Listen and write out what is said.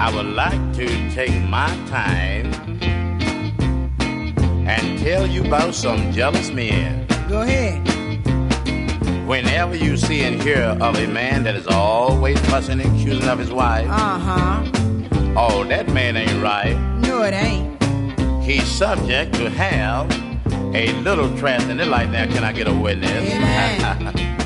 I would like to take my time and tell you about some jealous men. Go ahead. Whenever you see and hear of a man that is always fussing and accusing of his wife, oh, that man ain't right. No, it ain't. He's subject to have a little transcendent life. Now, can I get a witness? Amen.